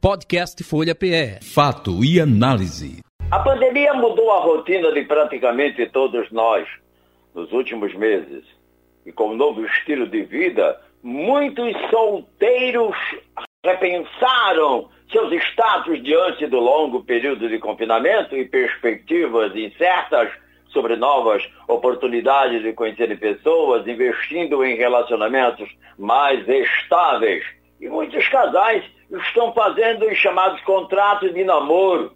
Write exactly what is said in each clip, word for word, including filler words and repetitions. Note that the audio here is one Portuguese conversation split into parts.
Podcast Folha P E. Fato e análise. A pandemia mudou a rotina de praticamente todos nós nos últimos meses. E com o novo estilo de vida, muitos solteiros repensaram seus status diante do longo período de confinamento e perspectivas incertas sobre novas oportunidades de conhecer pessoas, investindo em relacionamentos mais estáveis. E muitos casais estão fazendo os chamados contratos de namoro.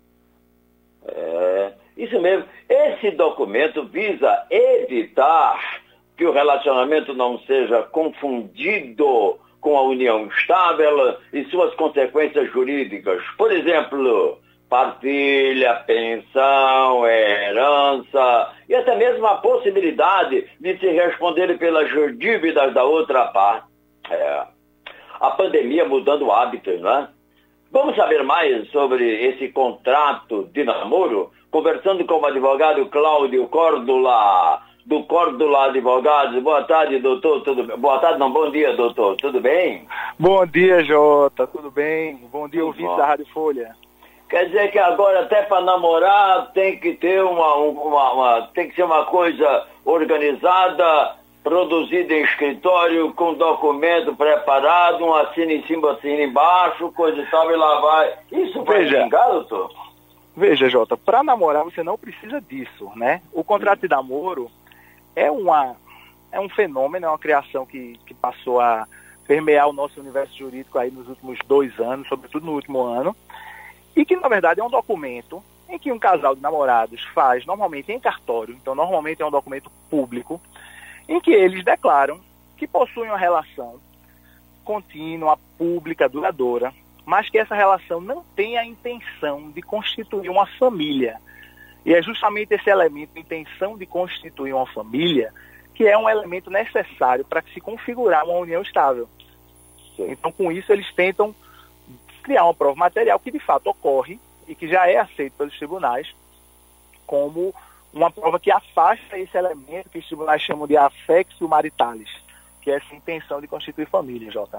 É, isso mesmo. Esse documento visa evitar que o relacionamento não seja confundido com a união estável e suas consequências jurídicas. Por exemplo, partilha, pensão, herança e até mesmo a possibilidade de se responder pelas dívidas da outra parte. É. A pandemia mudando hábitos, né? Vamos saber mais sobre esse contrato de namoro? Conversando com o advogado Cláudio Córdula, do Córdula Advogados. Boa tarde, doutor. Tudo bem? Boa tarde, não, bom dia, doutor. Tudo bem? Bom dia, Jota. Tudo bem? Bom dia, ouvinte da Rádio Folha. Quer dizer que agora até para namorar tem que ter uma, uma, uma, tem que ser uma coisa organizada, produzida em escritório, com documento preparado, um assina em cima, assina embaixo, coisa e tal, e lá vai. Isso vai vingar, doutor? Veja, Jota, para namorar você não precisa disso, né? O contrato de namoro é, uma, é um fenômeno, é uma criação que, que passou a permear o nosso universo jurídico aí nos últimos dois anos, sobretudo no último ano, e que, na verdade, é um documento em que um casal de namorados faz, normalmente em cartório, então normalmente é um documento público, em que eles declaram que possuem uma relação contínua, pública, duradoura, mas que essa relação não tem a intenção de constituir uma família. E é justamente esse elemento, a intenção de constituir uma família, que é um elemento necessário para se configurar uma união estável. Sim. Então, com isso, eles tentam criar uma prova material que, de fato, ocorre e que já é aceito pelos tribunais como uma prova que afasta esse elemento que os tribunais chamam de affectio maritalis, que é essa intenção de constituir família, Jota.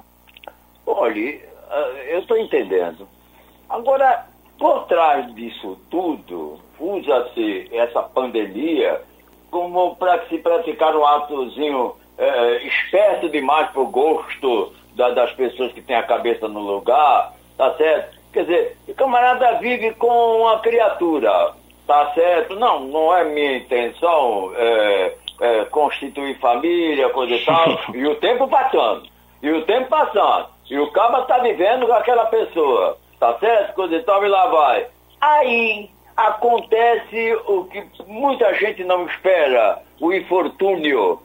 Olha, eu estou entendendo. Agora, por trás disso tudo, usa-se essa pandemia como para se praticar um atozinho é, esperto demais para o gosto da, das pessoas que têm a cabeça no lugar, tá certo? Quer dizer, o camarada vive com uma criatura, tá certo? Não, não é minha intenção é, é, constituir família, coisa e tal, e o tempo passando, e o tempo passando. E o caba tá vivendo com aquela pessoa, tá certo? Coisa e tal, e lá vai. Aí acontece o que muita gente não espera, o infortúnio.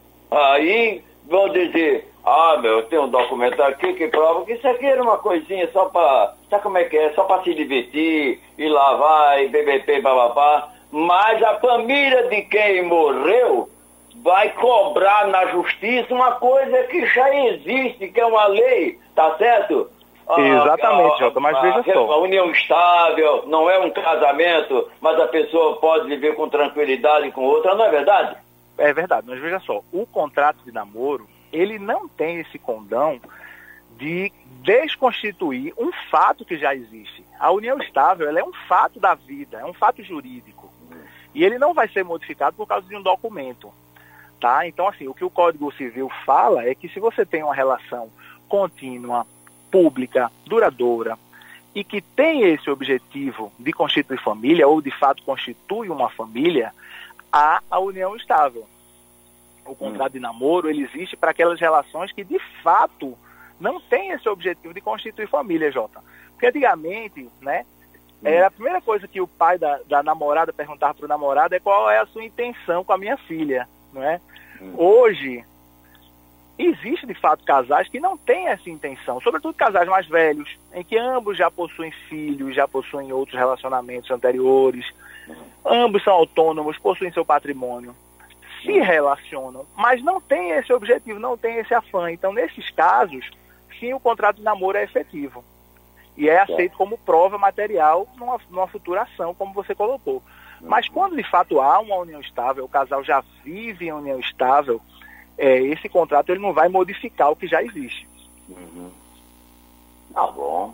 Aí vão dizer, ah, meu, tem um documento aqui que prova que isso aqui era uma coisinha só pra, sabe como é que é? Só pra se divertir, e lá vai, B B P, bababá. Mas a família de quem morreu vai cobrar na justiça uma coisa que já existe, que é uma lei, tá certo? Exatamente, Jota, mas veja só. A união estável, não é um casamento, mas a pessoa pode viver com tranquilidade com outra, não é verdade? É verdade, mas veja só, o contrato de namoro, ele não tem esse condão de desconstituir um fato que já existe. A união estável, ela é um fato da vida, é um fato jurídico. E ele não vai ser modificado por causa de um documento. Tá? Então, assim, o que o Código Civil fala é que se você tem uma relação contínua, pública, duradoura, e que tem esse objetivo de constituir família, ou de fato constitui uma família, há a união estável. O contrato de namoro, ele existe para aquelas relações que, de fato, não têm esse objetivo de constituir família, Jota. Porque antigamente, né, era a primeira coisa que o pai da, da namorada perguntava para o namorado é qual é a sua intenção com a minha filha, não é? Hoje, existe de fato casais que não têm essa intenção, sobretudo casais mais velhos, em que ambos já possuem filhos, já possuem outros relacionamentos anteriores, ambos são autônomos, possuem seu patrimônio, se relacionam, mas não tem esse objetivo, não tem esse afã. Então, nesses casos, sim, o contrato de namoro é efetivo. E é aceito como prova material numa, numa futura ação, como você colocou. Mas quando de fato há uma união estável, o casal já vive em união estável, é, esse contrato ele não vai modificar o que já existe. Uhum. Tá bom.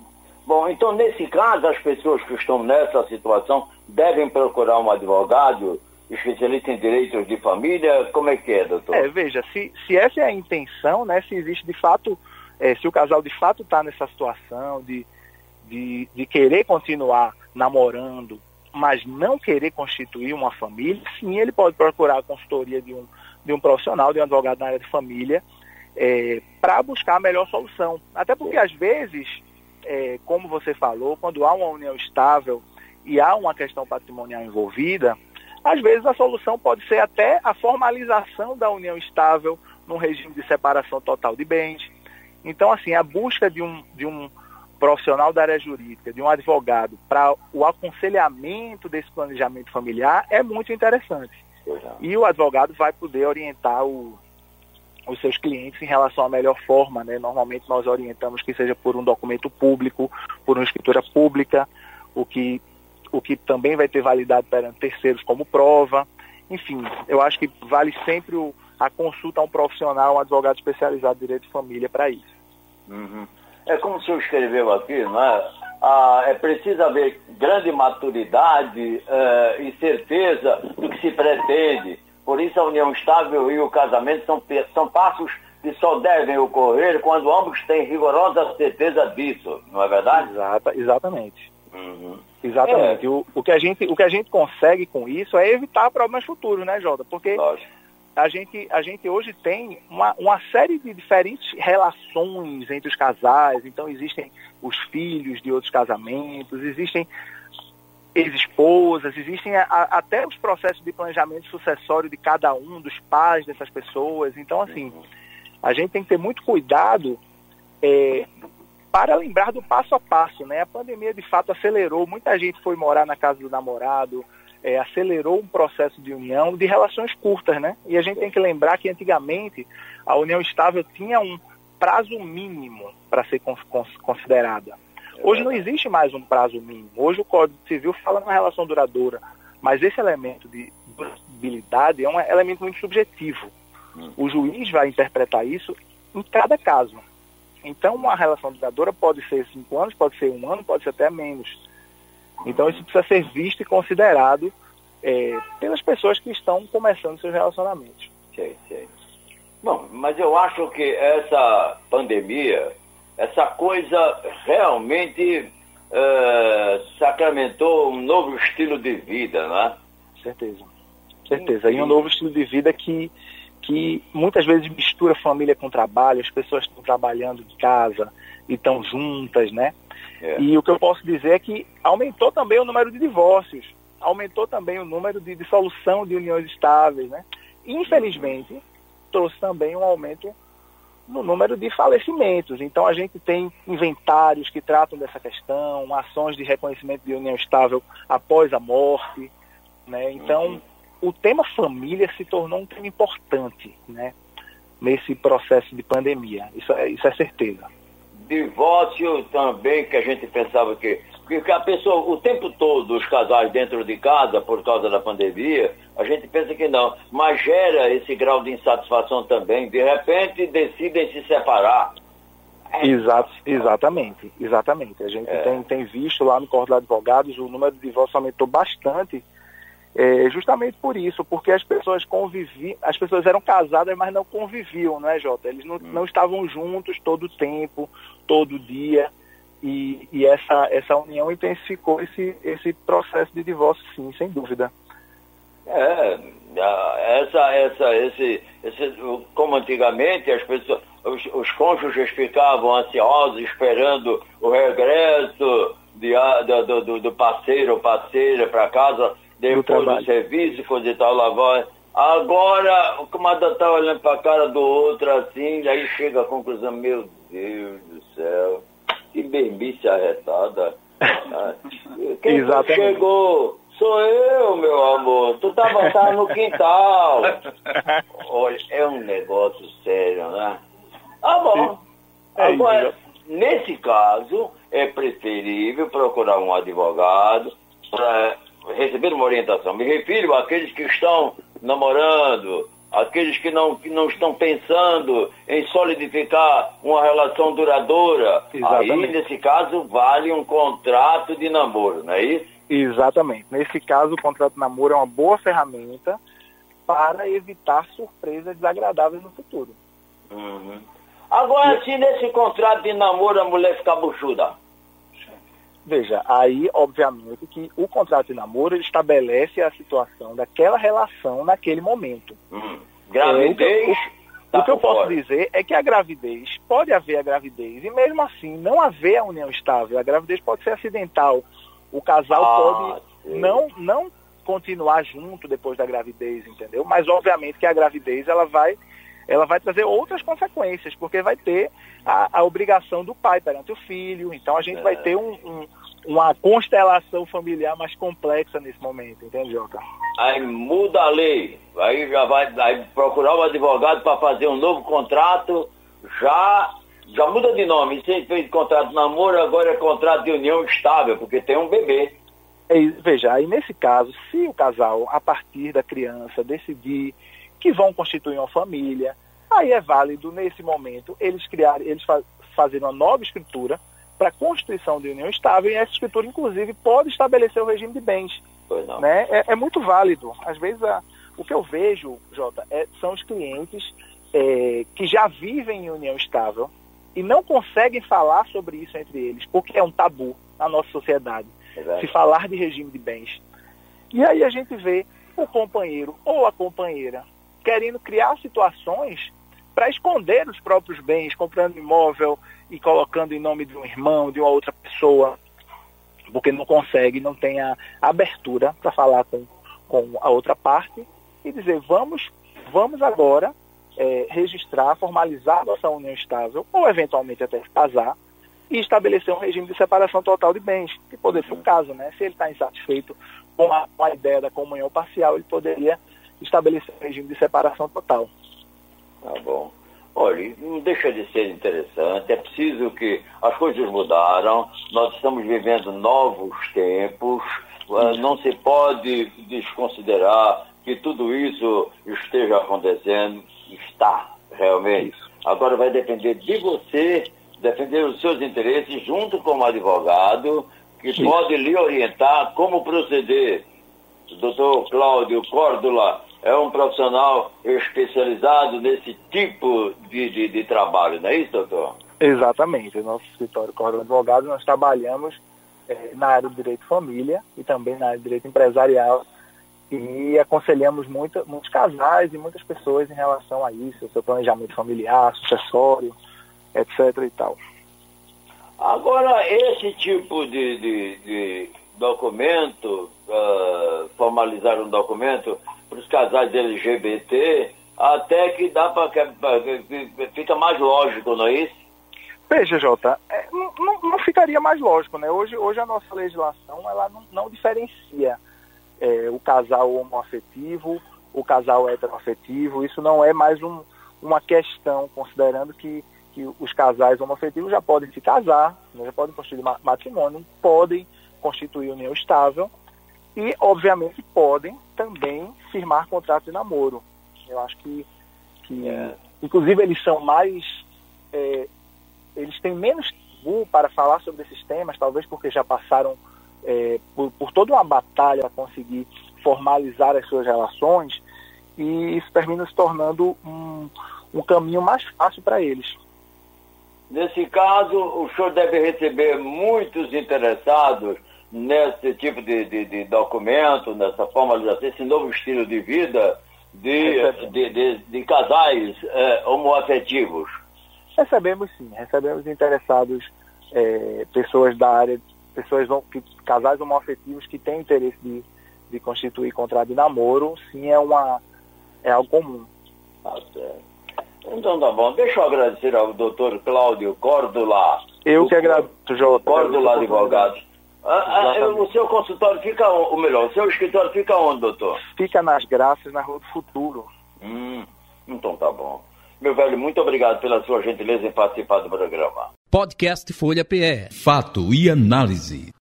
Bom, então nesse caso as pessoas que estão nessa situação devem procurar um advogado especialista em direitos de família. Como é que é, doutor? É, veja, se, se essa é a intenção, né, se existe de fato, é, se o casal de fato está nessa situação de, de, de querer continuar namorando, mas não querer constituir uma família, sim, ele pode procurar a consultoria de um, de um profissional, de um advogado na área de família, é, para buscar a melhor solução. Até porque, às vezes, é, como você falou, quando há uma união estável e há uma questão patrimonial envolvida, às vezes a solução pode ser até a formalização da união estável num regime de separação total de bens. Então, assim, a busca de um, de um profissional da área jurídica, de um advogado, para o aconselhamento desse planejamento familiar é muito interessante. E o advogado vai poder orientar o, os seus clientes em relação à melhor forma, né? Normalmente nós orientamos que seja por um documento público, por uma escritura pública, o que, o que também vai ter validade perante terceiros como prova. Enfim, eu acho que vale sempre o, a consulta a um profissional, um advogado especializado em direito de família para isso. Uhum. É como o senhor escreveu aqui, não é? Ah, é preciso haver grande maturidade eh, e certeza do que se pretende. Por isso a união estável e o casamento são, são passos que só devem ocorrer quando ambos têm rigorosa certeza disso, não é verdade? Exata, exatamente. Uhum. Exatamente. É. O, o, que a gente, o que a gente consegue com isso é evitar problemas futuros, né, Jota? Porque a gente, a gente hoje tem uma, uma série de diferentes relações entre os casais. Então existem os filhos de outros casamentos, existem ex-esposas, existem a, a, até os processos de planejamento sucessório de cada um dos pais dessas pessoas. Então, assim, a gente tem que ter muito cuidado é, para lembrar do passo a passo, né? A pandemia, de fato, acelerou. Muita gente foi morar na casa do namorado, é, acelerou um processo de união de relações curtas, né? E a gente tem que lembrar que, antigamente, a união estável tinha um prazo mínimo para ser cons- cons- considerada. Hoje não existe mais um prazo mínimo. Hoje o Código Civil fala numa relação duradoura, mas esse elemento de durabilidade é um elemento muito subjetivo. O juiz vai interpretar isso em cada caso. Então, uma relação duradoura pode ser cinco anos, pode ser um ano, pode ser até menos. Então, isso precisa ser visto e considerado é, pelas pessoas que estão começando seus relacionamentos. Sei, sei. Bom, mas eu acho que essa pandemia, essa coisa realmente uh, sacramentou um novo estilo de vida, não é? Certeza. Certeza. E um novo estilo de vida que, que muitas vezes mistura família com trabalho, as pessoas estão trabalhando de casa e estão juntas, né? É. E o que eu posso dizer é que aumentou também o número de divórcios, aumentou também o número de dissolução de uniões estáveis, né? E, infelizmente, uhum. trouxe também um aumento no número de falecimentos. Então a gente tem inventários que tratam dessa questão, ações de reconhecimento de união estável após a morte, né? Então uhum. o tema família se tornou um tema importante, né, nesse processo de pandemia. Isso é, isso é certeza. Divórcio também, que a gente pensava que, que a pessoa, o tempo todo, os casais dentro de casa, por causa da pandemia, a gente pensa que não, mas gera esse grau de insatisfação também. De repente, decidem se separar. É. Exato, exatamente, exatamente. A gente é. tem, tem visto lá no Código de Advogados, o número de divórcios aumentou bastante, é, justamente por isso, porque as pessoas conviviam, as pessoas eram casadas, mas não conviviam, não é, Jota? Eles não, hum. não estavam juntos todo o tempo, todo dia, e, e essa, essa união intensificou esse, esse processo de divórcio, sim, sem dúvida. É, essa, essa, esse, esse, como antigamente as pessoas, os, os cônjuges ficavam ansiosos esperando o regresso de, do, do, do parceiro ou parceira para casa, depois do, do serviço, coisa e tal, lavar. Agora, o camarada está olhando para a cara do outro assim, daí chega a conclusão, meu Deus do céu, que berbice arretada. Quem Exatamente. Chegou? Sou eu, meu amor. Tu tava tá no quintal. Olha, é um negócio sério, né? Ah, bom. Agora, nesse caso, é preferível procurar um advogado para receber uma orientação. Me refiro àqueles que estão namorando, aqueles que não, que não estão pensando em solidificar uma relação duradoura. Exatamente. Aí, nesse caso, vale um contrato de namoro, não é isso? Exatamente. Nesse caso, o contrato de namoro é uma boa ferramenta para evitar surpresas desagradáveis no futuro. Uhum. Agora, se nesse contrato de namoro a mulher ficar buchuda? Veja, aí, obviamente, que o contrato de namoro ele estabelece a situação daquela relação naquele momento. Hum. Gravidez? É, o que, o, tá o que eu posso fora. dizer é que a gravidez, pode haver a gravidez, e mesmo assim não haver a união estável. A gravidez pode ser acidental. O casal Ah, pode sim. não, não continuar junto depois da gravidez, entendeu? Mas, obviamente, que a gravidez ela vai, ela vai trazer outras consequências, porque vai ter a, a obrigação do pai perante o filho. Então, a gente É. vai ter um, um, uma constelação familiar mais complexa nesse momento, entende, Jota? Aí muda a lei. Aí já vai, vai procurar um advogado para fazer um novo contrato. Já, já muda de nome. Se fez contrato de namoro, agora é contrato de união estável, porque tem um bebê. É, veja, aí nesse caso, se o casal, a partir da criança, decidir que vão constituir uma família, aí é válido, nesse momento, eles criarem, eles fa fazerem uma nova escritura para a constituição de união estável, e essa escritura, inclusive, pode estabelecer o regime de bens. Pois não. Né? É, é muito válido. Às vezes, a, o que eu vejo, Jota, é, são os clientes é, que já vivem em união estável e não conseguem falar sobre isso entre eles, porque é um tabu na nossa sociedade. É Se falar de regime de bens. E aí a gente vê o companheiro ou a companheira querendo criar situações para esconder os próprios bens, comprando imóvel e colocando em nome de um irmão, de uma outra pessoa, porque não consegue, não tem a abertura para falar com, com a outra parte e dizer, vamos, vamos agora é, registrar, formalizar a nossa união estável, ou eventualmente até casar, e estabelecer um regime de separação total de bens, que poderia ser o caso, né? Se ele está insatisfeito com a, com a ideia da comunhão parcial, ele poderia estabelecer um regime de separação total. Tá bom. Olha, não deixa de ser interessante, é preciso que as coisas mudaram, nós estamos vivendo novos tempos, não se pode desconsiderar que tudo isso esteja acontecendo, está realmente. Agora vai depender de você defender os seus interesses junto com um advogado que Sim. pode lhe orientar como proceder. O doutor Cláudio Córdula é um profissional especializado nesse tipo de, de, de trabalho, não é isso, doutor? Exatamente. O nosso escritório Córdula Advogados, nós trabalhamos é, na área do direito família e também na área do direito empresarial e aconselhamos muito, muitos casais e muitas pessoas em relação a isso, o seu planejamento familiar, sucessório, etc e tal. Agora, esse tipo de, de, de documento, uh, formalizar um documento para os casais L G B T, até que dá para que fica mais lógico, não é isso? Veja, Jota, é, não, não, não ficaria mais lógico, né? Hoje, hoje a nossa legislação ela não, não diferencia é, o casal homoafetivo, o casal heteroafetivo. Isso não é mais um, uma questão, considerando que que os casais homoafetivos já podem se casar, já podem constituir matrimônio, podem constituir união estável e, obviamente, podem também firmar contrato de namoro. Eu acho que, que é. inclusive, eles são mais... É, eles têm menos tabu para falar sobre esses temas, talvez porque já passaram é, por, por toda uma batalha para conseguir formalizar as suas relações, e isso termina se tornando um, um caminho mais fácil para eles. Nesse caso, o senhor deve receber muitos interessados nesse tipo de, de, de documento, nessa formalização, esse novo estilo de vida de, de, de, de casais é, homoafetivos. Recebemos sim, recebemos interessados, é, pessoas da área, pessoas que, casais homoafetivos que têm interesse de, de constituir contrato de namoro, sim, é, uma, é algo comum. Tá certo. Então tá bom, deixa eu agradecer ao doutor Cláudio Córdula. Eu que agradeço, Jota. Córdula Advogados. Ah, ah, o seu consultório fica, ou melhor, o seu escritório fica onde, doutor? Fica nas Graças, na Rua do Futuro. Hum, então tá bom. Meu velho, muito obrigado pela sua gentileza em participar do programa. Podcast Folha P E. Fato e análise.